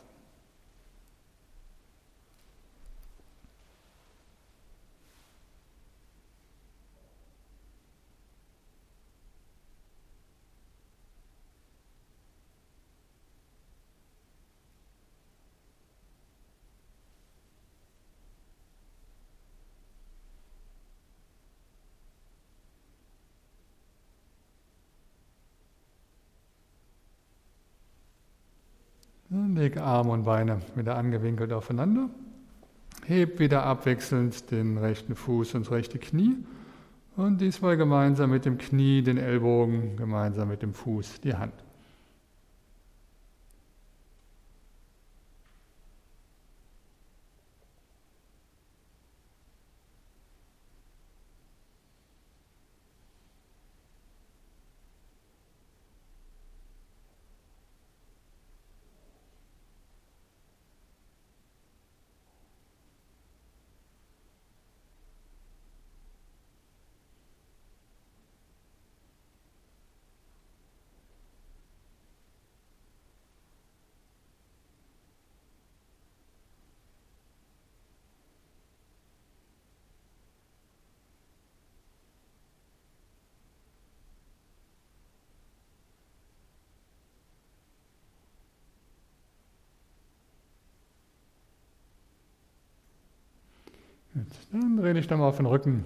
Leg Arme und Beine wieder angewinkelt aufeinander. Heb wieder abwechselnd den rechten Fuß und das rechte Knie. Und diesmal gemeinsam mit dem Knie den Ellbogen, gemeinsam mit dem Fuß die Hand. Jetzt, dann dreh dich dann mal auf den Rücken.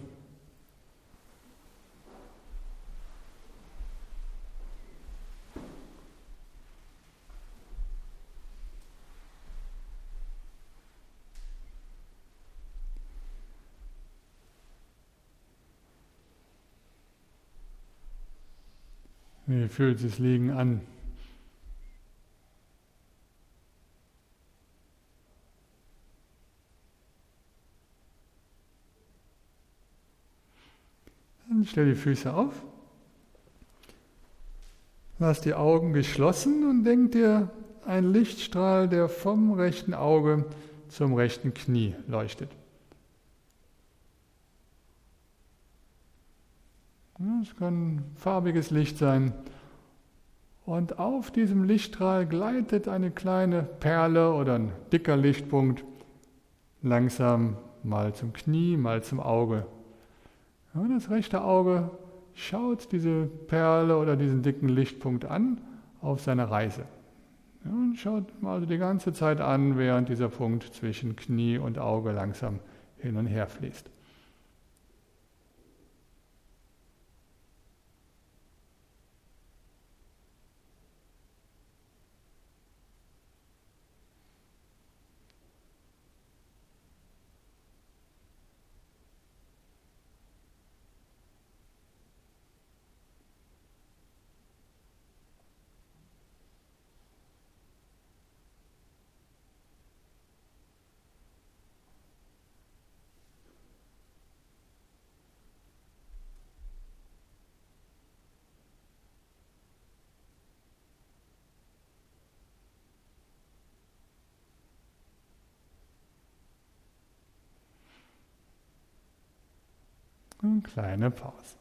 Wie fühlt sich das Liegen an? Dann stell die Füße auf. Lass die Augen geschlossen und denk dir einen Lichtstrahl, der vom rechten Auge zum rechten Knie leuchtet. Es kann farbiges Licht sein. Und auf diesem Lichtstrahl gleitet eine kleine Perle oder ein dicker Lichtpunkt langsam mal zum Knie, mal zum Auge. Ja, das rechte Auge schaut diese Perle oder diesen dicken Lichtpunkt an auf seiner Reise. Ja, und schaut also die ganze Zeit an, während dieser Punkt zwischen Knie und Auge langsam hin und her fließt. Eine kleine Pause.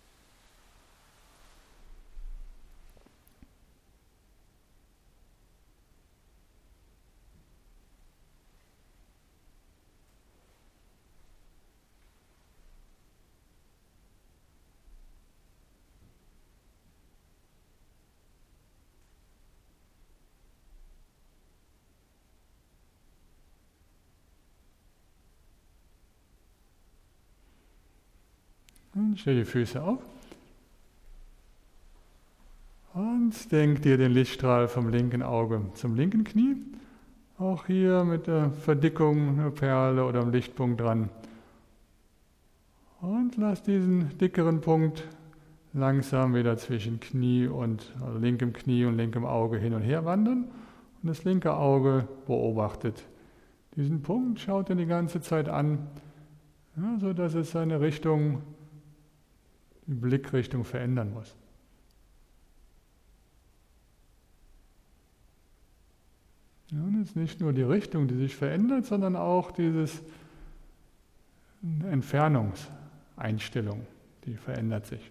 Und stell die Füße auf und denk dir den Lichtstrahl vom linken Auge zum linken Knie. Auch hier mit der Verdickung einer Perle oder einem Lichtpunkt dran. Und lass diesen dickeren Punkt langsam wieder zwischen Knie und also linkem Knie und linkem Auge hin und her wandern. Und das linke Auge beobachtet diesen Punkt, schaut ihn die ganze Zeit an, ja, sodass es seine Richtung, die Blickrichtung verändern muss. Ja, und es ist nicht nur die Richtung, die sich verändert, sondern auch dieses Entfernungseinstellung, die verändert sich.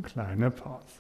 Und kleine Pause.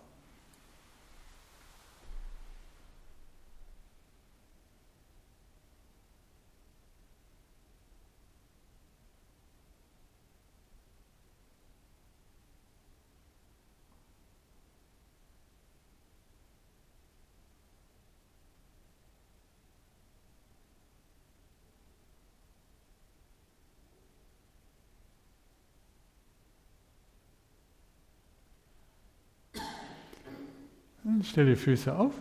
Und stell die Füße auf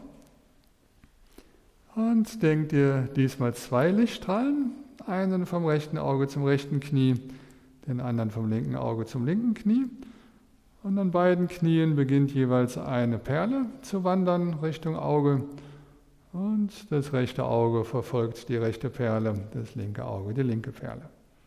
und denk dir diesmal zwei Lichtstrahlen, einen vom rechten Auge zum rechten Knie, den anderen vom linken Auge zum linken Knie. Und an beiden Knien beginnt jeweils eine Perle zu wandern Richtung Auge und das rechte Auge verfolgt die rechte Perle, das linke Auge die linke Perle.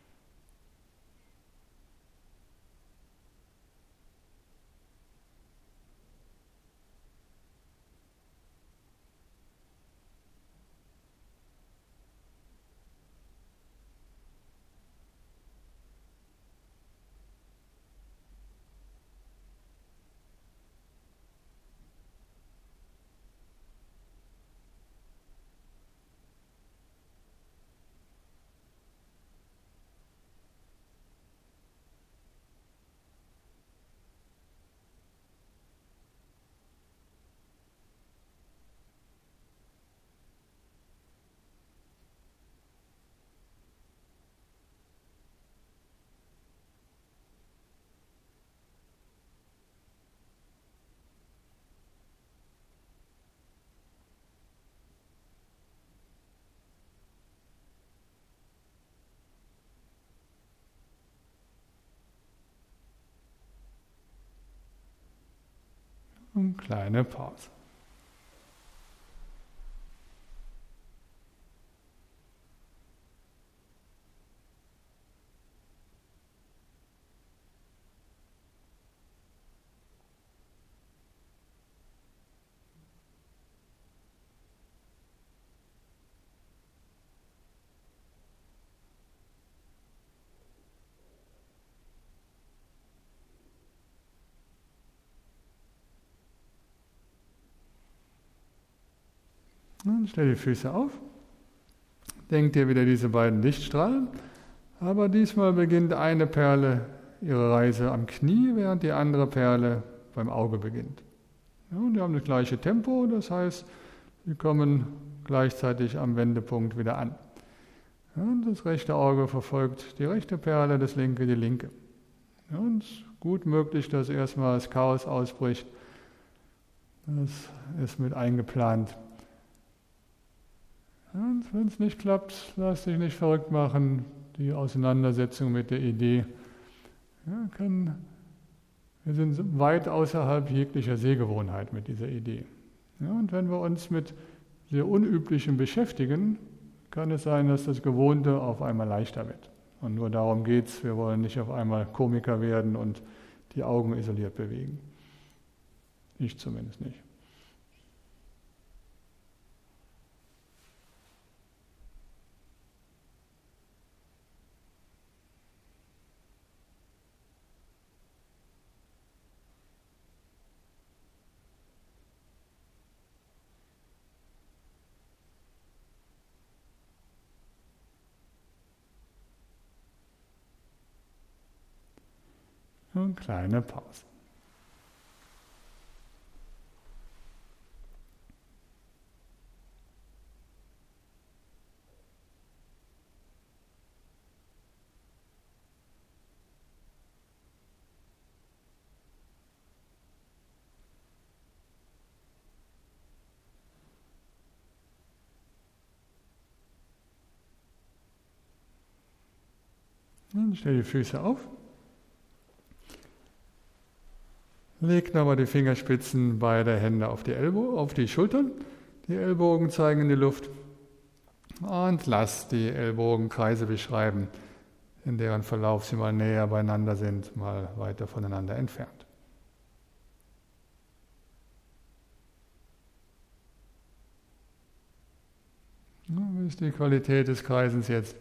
Und kleine Pause. Und stell die Füße auf. Denk dir wieder diese beiden Lichtstrahlen, aber diesmal beginnt eine Perle ihre Reise am Knie, während die andere Perle beim Auge beginnt. Ja, und die haben das gleiche Tempo, das heißt, sie kommen gleichzeitig am Wendepunkt wieder an. Ja, und das rechte Auge verfolgt die rechte Perle, das linke die linke. Ja, und es ist gut möglich, dass erstmal das Chaos ausbricht. Das ist mit eingeplant. Und wenn es nicht klappt, lass dich nicht verrückt machen. Die Auseinandersetzung mit der Idee ja, kann, wir sind weit außerhalb jeglicher Sehgewohnheit mit dieser Idee. Ja, und wenn wir uns mit sehr Unüblichem beschäftigen, kann es sein, dass das Gewohnte auf einmal leichter wird. Und nur darum geht es, wir wollen nicht auf einmal Komiker werden und die Augen isoliert bewegen. Ich zumindest nicht. Und kleine Pause. Und stell die Füße auf. Leg nochmal die Fingerspitzen beider Hände auf die Ellbogen, auf die Schultern. Die Ellbogen zeigen in die Luft. Und lass die Ellbogen Kreise beschreiben, in deren Verlauf sie mal näher beieinander sind, mal weiter voneinander entfernt. Wie ist die Qualität des Kreisens jetzt?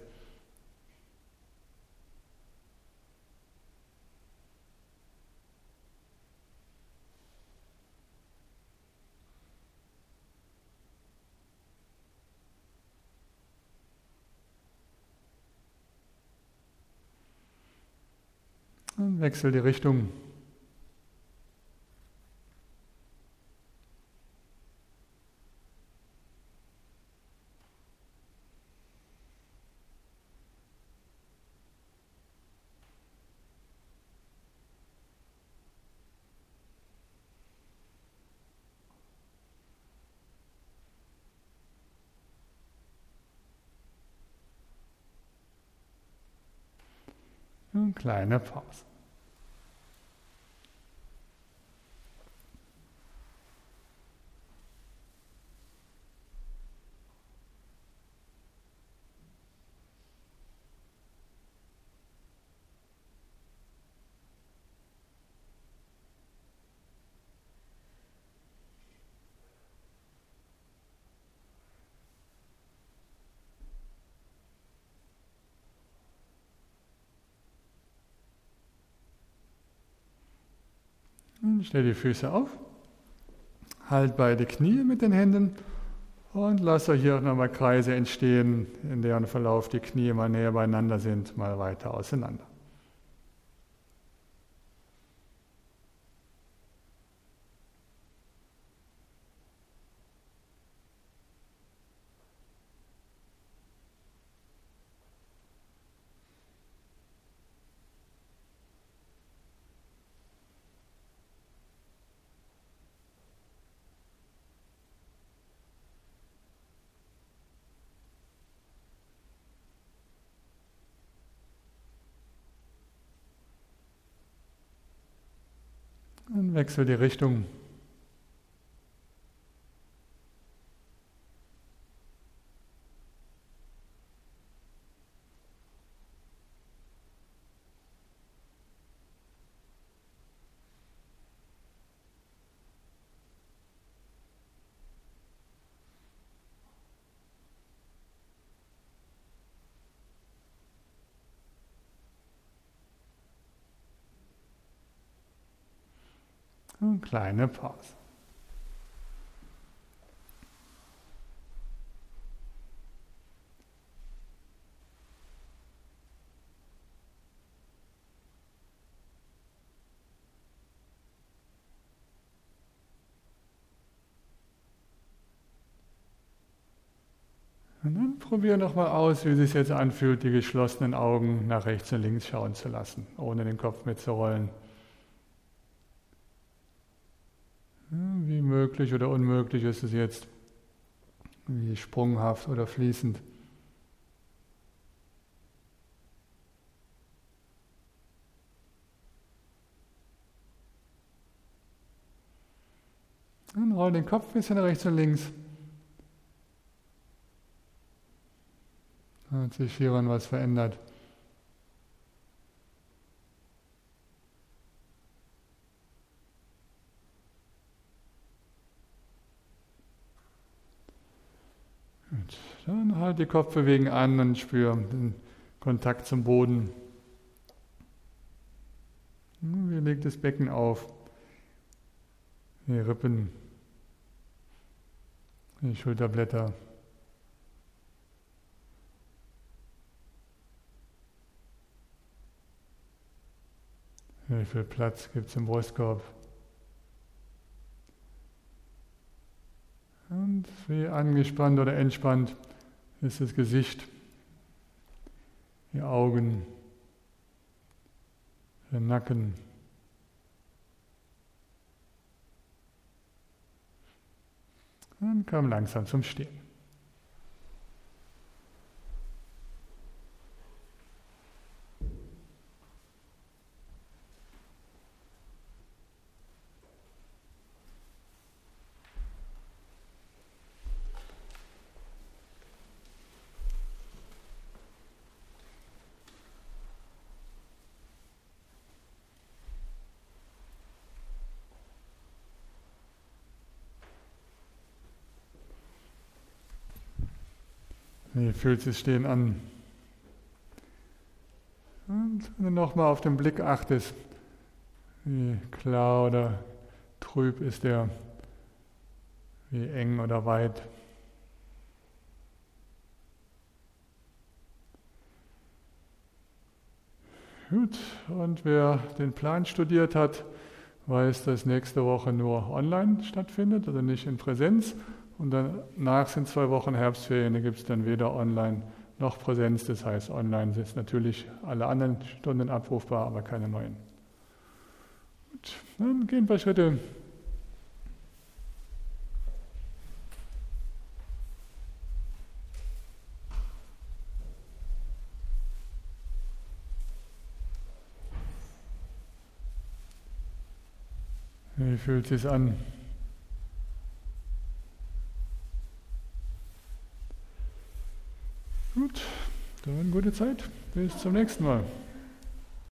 Und wechsel die Richtung. Eine kleine Pause. Und stell die Füße auf, halt beide Knie mit den Händen und lasse hier auch nochmal Kreise entstehen, in deren Verlauf die Knie mal näher beieinander sind, mal weiter auseinander. Und wechsel die Richtung. Eine kleine Pause. Und dann probier nochmal aus, wie es sich jetzt anfühlt, die geschlossenen Augen nach rechts und links schauen zu lassen, ohne den Kopf mitzurollen. Wie möglich oder unmöglich ist es jetzt, wie sprunghaft oder fließend. Dann roll den Kopf ein bisschen nach rechts und links. Hat sich hieran was verändert? Gut. Dann halt die Kopfbewegung an und spür den Kontakt zum Boden. Wie legt das Becken auf? Die Rippen, die Schulterblätter. Wie viel Platz gibt es im Brustkorb? Und wie angespannt oder entspannt ist das Gesicht, die Augen, der Nacken. Und komm langsam zum Stehen. Wie fühlt sich Stehen an? Und wenn du nochmal auf den Blick achtest, wie klar oder trüb ist der, wie eng oder weit. Gut, und wer den Plan studiert hat, weiß, dass nächste Woche nur online stattfindet, also nicht in Präsenz. Und danach sind zwei Wochen Herbstferien, da gibt es dann weder online noch Präsenz. Das heißt, online sind natürlich alle anderen Stunden abrufbar, aber keine neuen. Gut, dann gehen ein paar Schritte. Wie fühlt es sich an? Gut, dann gute Zeit. Bis zum nächsten Mal.